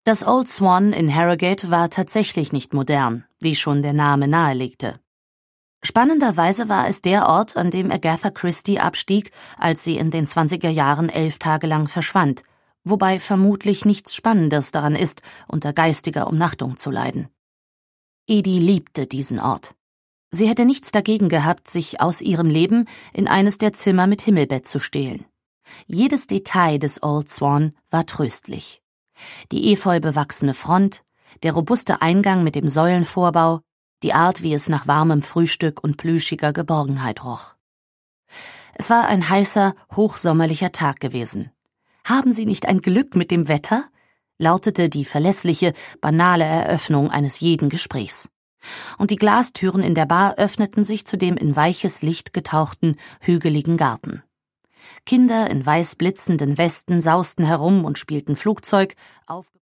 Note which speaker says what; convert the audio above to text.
Speaker 1: Das Old Swan in Harrogate war tatsächlich nicht modern, wie schon der Name nahelegte. Spannenderweise war es der Ort, an dem Agatha Christie abstieg, als sie in den 20er Jahren 11 Tage lang verschwand, wobei vermutlich nichts Spannendes daran ist, unter geistiger Umnachtung zu leiden. Edie liebte diesen Ort. Sie hätte nichts dagegen gehabt, sich aus ihrem Leben in eines der Zimmer mit Himmelbett zu stehlen. Jedes Detail des Old Swan war tröstlich. Die efeu bewachsene Front, der robuste Eingang mit dem Säulenvorbau, die Art, wie es nach warmem Frühstück und plüschiger Geborgenheit roch. Es war ein heißer, hochsommerlicher Tag gewesen. »Haben Sie nicht ein Glück mit dem Wetter?« lautete die verlässliche, banale Eröffnung eines jeden Gesprächs. Und die Glastüren in der Bar öffneten sich zu dem in weiches Licht getauchten, hügeligen Garten. Kinder in weiß blitzenden Westen sausten herum und spielten Flugzeug,